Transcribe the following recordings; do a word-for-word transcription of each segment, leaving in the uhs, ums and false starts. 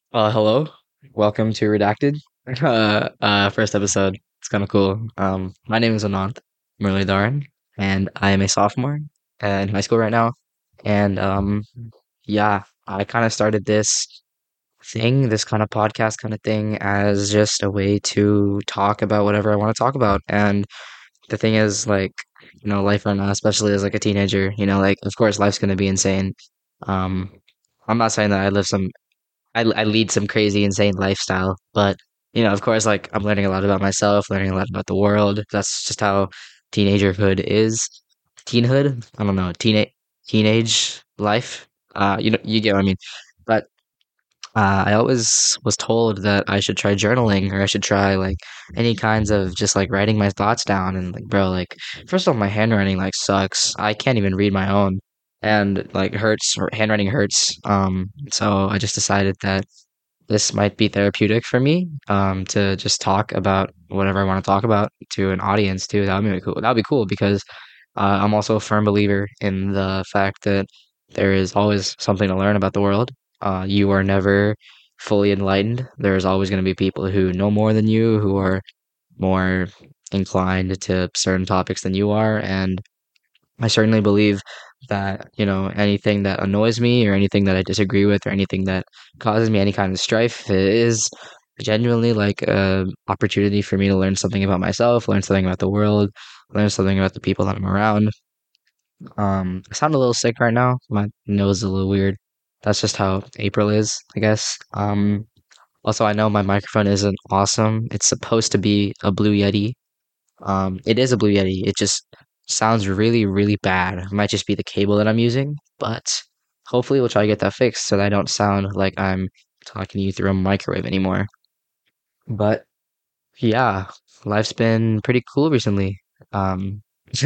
Uh, hello, welcome to Redacted. Uh, uh, first episode. It's kind of cool. Um, my name is Anant Muralidharan, and I am a sophomore uh, in high school right now. And um, yeah, I kind of started this thing, this kind of podcast kind of thing, as just a way to talk about whatever I want to talk about. And the thing is, like, you know, life right now, especially as like a teenager, you know, like, of course, life's gonna be insane. Um, I'm not saying that I live some I, I lead some crazy, insane lifestyle. But, you know, of course, like I'm learning a lot about myself, learning a lot about the world. That's just how teenagerhood is. Teenhood? I don't know. Teenage teenage life. Uh, you know, you get what I mean. But uh, I always was told that I should try journaling or I should try like any kinds of just like writing my thoughts down. And like, bro, like first of all, my handwriting like sucks. I can't even read my own, and like hurts. Or handwriting hurts. Um, so I just decided that this might be therapeutic for me, um, to just talk about whatever I want to talk about to an audience too. That would be really cool. That would be cool because uh, I'm also a firm believer in the fact that there is always something to learn about the world. Uh, you are never fully enlightened. There's always going to be people who know more than you, who are more inclined to certain topics than you are, and I certainly believe that, you know, anything that annoys me or anything that I disagree with or anything that causes me any kind of strife is genuinely like a opportunity for me to learn something about myself, learn something about the world, learn something about the people that I'm around. Um, I sound a little sick right now. My nose is a little weird. That's just how April is, I guess. Um, also, I know my microphone isn't awesome. It's supposed to be a Blue Yeti, um, it is a Blue Yeti. It just sounds really, really bad. It might just be the cable that I'm using, but hopefully we'll try to get that fixed so that I don't sound like I'm talking to you through a microwave anymore. But yeah, life's been pretty cool recently. Um,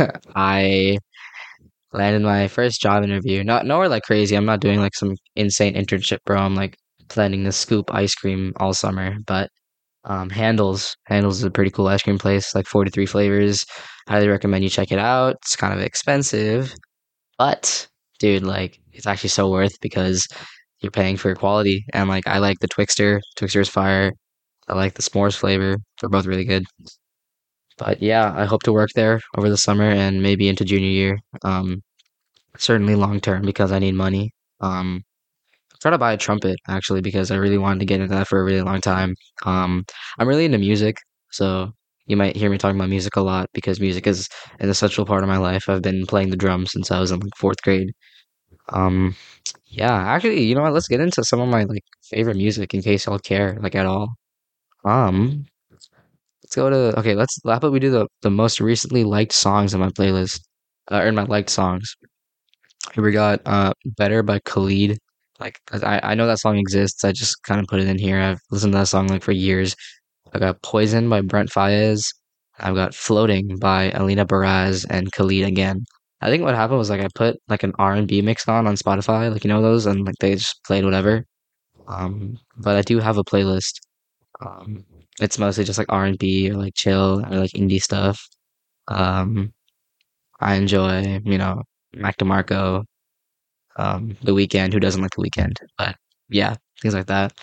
I landed my first job interview. Not nowhere like crazy. I'm not doing like some insane internship, bro. I'm like planning to scoop ice cream all summer, but um, Handles. Handles is a pretty cool ice cream place, like forty-three flavors. Highly recommend you check it out. It's kind of expensive, but dude, like it's actually so worth because you're paying for quality. And like I like the Twixter. Twixter is fire. I like the s'mores flavor. They're both really good. But yeah, I hope to work there over the summer and maybe into junior year. Um, certainly long term because I need money. Um, I'm trying to buy a trumpet actually because I really wanted to get into that for a really long time. Um, I'm really into music, so you might hear me talking about music a lot because music is an essential part of my life. I've been playing the drums since I was in like fourth grade. Um, yeah, actually, you know what? Let's get into some of my like favorite music in case y'all care, like at all. Um, let's go to okay. Let's how about we do the the most recently liked songs on my playlist, uh, or in my liked songs. Here we got uh "Better" by Khalid. Like 'cause I I know that song exists. I just kind of put it in here. I've listened to that song like for years. I got "Poison" by Brent Faiyaz. I've got "Floating" by Alina Baraz and Khalid again. I think what happened was like I put like an R and B mix on on Spotify, like you know those, and like they just played whatever. Um, but I do have a playlist. Um, it's mostly just like R and B or like chill or like indie stuff. Um, I enjoy, you know, Mac DeMarco, um, The Weeknd. Who doesn't like The Weeknd? But yeah, things like that.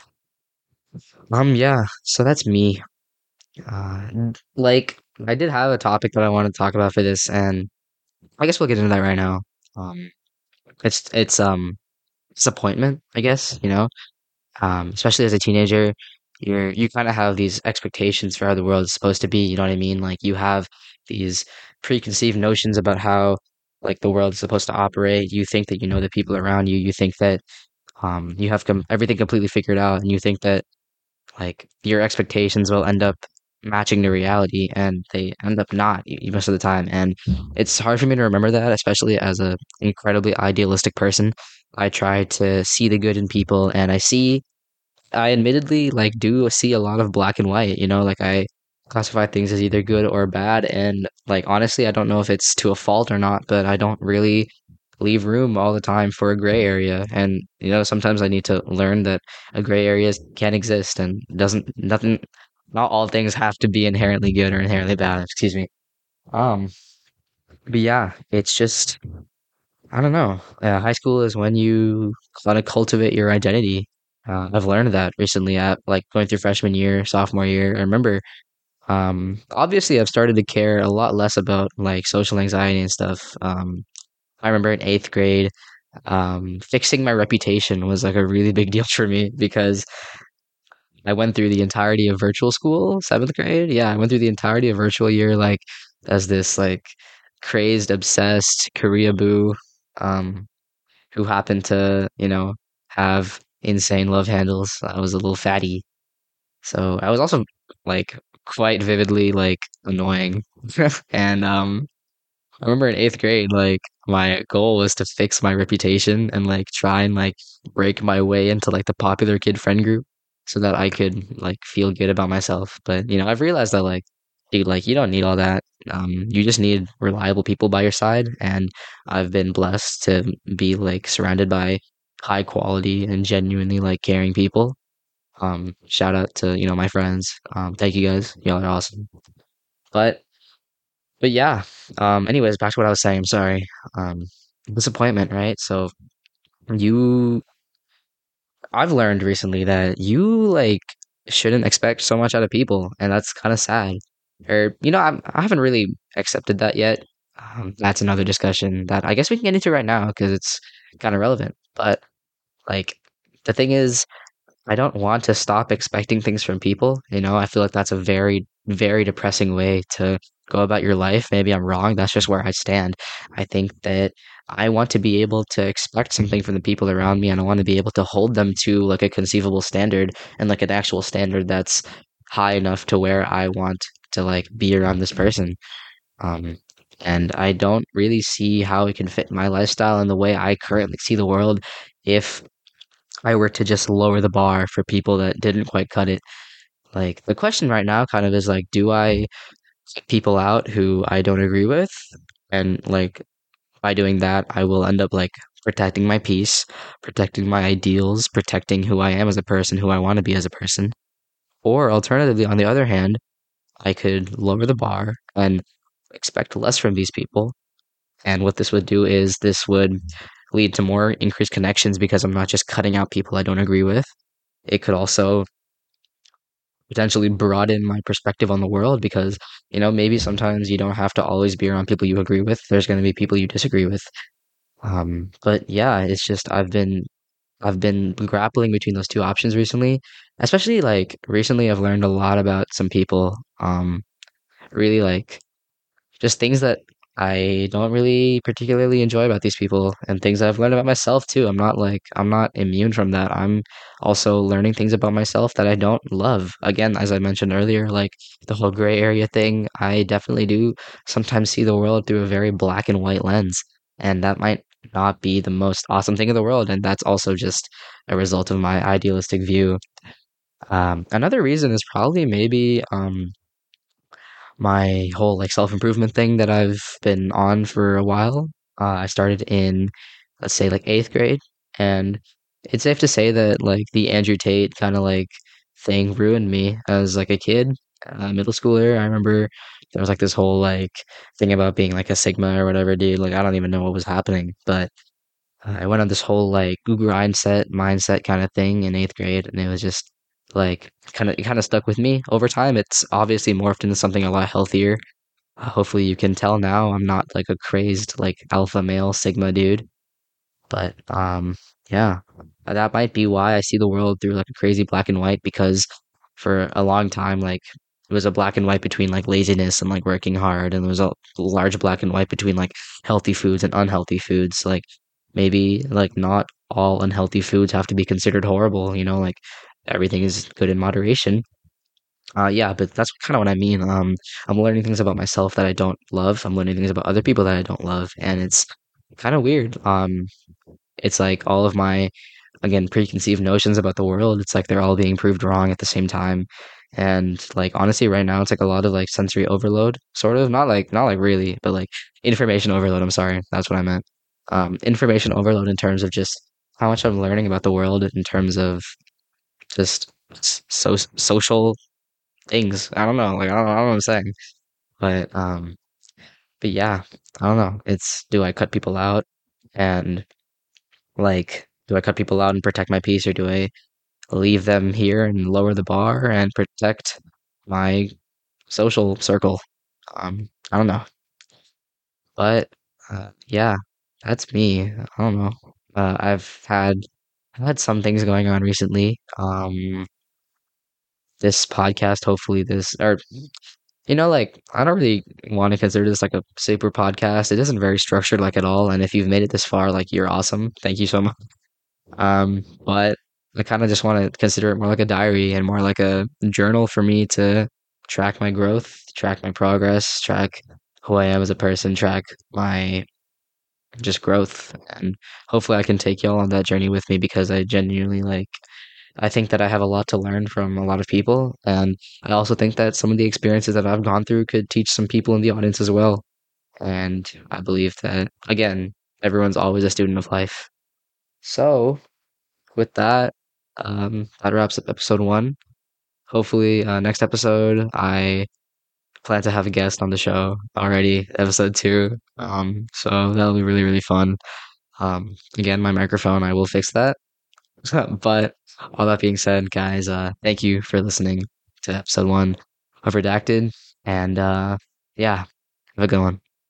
Um, yeah. So that's me. Uh, like I did have a topic that I want to talk about for this, and I guess we'll get into that right now. Um, it's it's um disappointment, I guess. You know, um, especially as a teenager, you're you kind of have these expectations for how the world is supposed to be. You know what I mean? Like you have these preconceived notions about how like the world is supposed to operate. You think that you know the people around you. You think that um you have com everything completely figured out, and you think that like your expectations will end up matching the reality, and they end up not y- most of the time. And it's hard for me to remember that, especially as a incredibly idealistic person. I try to see the good in people, and I see I admittedly like do see a lot of black and white, you know, like I classify things as either good or bad, and like honestly I don't know if it's to a fault or not, but I don't really leave room all the time for a gray area. And you know, sometimes I need to learn that a gray area can exist and doesn't nothing not all things have to be inherently good or inherently bad, excuse me. Um but yeah, it's just I don't know. Uh, high school is when you kind of cultivate your identity. Uh, I've learned that recently at like going through freshman year, sophomore year. I remember, um, obviously I've started to care a lot less about like social anxiety and stuff. Um, I remember in eighth grade, um, fixing my reputation was like a really big deal for me because I went through the entirety of virtual school, seventh grade. Yeah, I went through the entirety of virtual year like as this like crazed, obsessed Korea boo, um, who happened to, you know, have insane love handles. I was a little fatty. So I was also like quite vividly like annoying. And um I remember in eighth grade, like my goal was to fix my reputation and like try and like break my way into like the popular kid friend group so that I could like feel good about myself. But you know, I've realized that like, dude, like you don't need all that. Um, you just need reliable people by your side, and I've been blessed to be like surrounded by high quality and genuinely like caring people. Um, shout out to, you know, my friends. Um, thank you guys. Y'all are awesome. But but yeah, um, anyways, back to what I was saying. I'm sorry. Um, disappointment, right? So you, I've learned recently that you like shouldn't expect so much out of people, and that's kind of sad. Or you know, I'm, I haven't really accepted that yet. Um, that's another discussion that I guess we can get into right now because it's kind of relevant. But like, the thing is, I don't want to stop expecting things from people. You know, I feel like that's a very, very depressing way to go about your life. Maybe I'm wrong. That's just where I stand. I think that I want to be able to expect something from the people around me, and I want to be able to hold them to like a conceivable standard and like an actual standard that's high enough to where I want to like be around this person. Um, and I don't really see how it can fit my lifestyle and the way I currently see the world if I were to just lower the bar for people that didn't quite cut it. Like the question right now kind of is like, do I kick people out who I don't agree with? And like by doing that, I will end up like protecting my peace, protecting my ideals, protecting who I am as a person, who I want to be as a person. Or alternatively, on the other hand, I could lower the bar and expect less from these people. And what this would do is this would lead to more increased connections because I'm not just cutting out people I don't agree with. It could also potentially broaden my perspective on the world because, you know, maybe sometimes you don't have to always be around people you agree with. There's going to be people you disagree with. Um, but yeah, it's just I've been I've been grappling between those two options recently. Especially like recently I've learned a lot about some people. Um, really like just things that I don't really particularly enjoy about these people and things that I've learned about myself too. I'm not like I'm not immune from that. I'm also learning things about myself that I don't love. Again, as I mentioned earlier, like the whole gray area thing, I definitely do sometimes see the world through a very black and white lens. And that might not be the most awesome thing in the world. And that's also just a result of my idealistic view. Um, another reason is probably maybe um my whole like self-improvement thing that I've been on for a while. Uh, I started in, let's say, like eighth grade, and it's safe to say that like the Andrew Tate kind of like thing ruined me as like a kid, uh, middle schooler. I remember there was like this whole like thing about being like a Sigma or whatever, dude. Like I don't even know what was happening, but uh, I went on this whole like Google mindset mindset kind of thing in eighth grade, and it was just like kind of it kind of stuck with me over time. It's obviously morphed into something a lot healthier. Uh, hopefully, you can tell now I'm not like a crazed like alpha male Sigma dude, but um, yeah, uh, that might be why I see the world through like a crazy black and white because for a long time, like it was a black and white between like laziness and like working hard, and there was a large black and white between like healthy foods and unhealthy foods. Like maybe like not all unhealthy foods have to be considered horrible, you know, like everything is good in moderation. Uh, yeah, but that's kind of what I mean. Um, I'm learning things about myself that I don't love. I'm learning things about other people that I don't love, and it's kind of weird. Um, it's like all of my, again, preconceived notions about the world, it's like they're all being proved wrong at the same time. And like honestly, right now it's like a lot of like sensory overload, sort of. Not like not like really, but like information overload. I'm sorry, that's what I meant. Um, information overload in terms of just how much I'm learning about the world in terms of just s- so social things. I don't know, like I don't, I don't know what I'm saying, but um, but yeah, I don't know. It's do I cut people out and like do I cut people out and protect my peace, or do I leave them here and lower the bar and protect my social circle. Um, I don't know, but uh, yeah, that's me. I don't know. Uh, I've had I've had some things going on recently. Um, this podcast, hopefully this or you know, like I don't really want to consider this like a super podcast. It isn't very structured like at all. And if you've made it this far, like you're awesome. Thank you so much. Um, but I kind of just want to consider it more like a diary and more like a journal for me to track my growth, track my progress, track who I am as a person, track my just growth. And hopefully I can take y'all on that journey with me because I genuinely like I think that I have a lot to learn from a lot of people. And I also think that some of the experiences that I've gone through could teach some people in the audience as well. And I believe that, again, everyone's always a student of life. So, with that, um, that wraps up episode one. Hopefully, uh, next episode, I plan to have a guest on the show already, episode two. Um, so that'll be really, really fun. Um, again, my microphone, I will fix that. But all that being said, guys, uh, thank you for listening to episode one of Redacted. And uh, yeah, have a good one.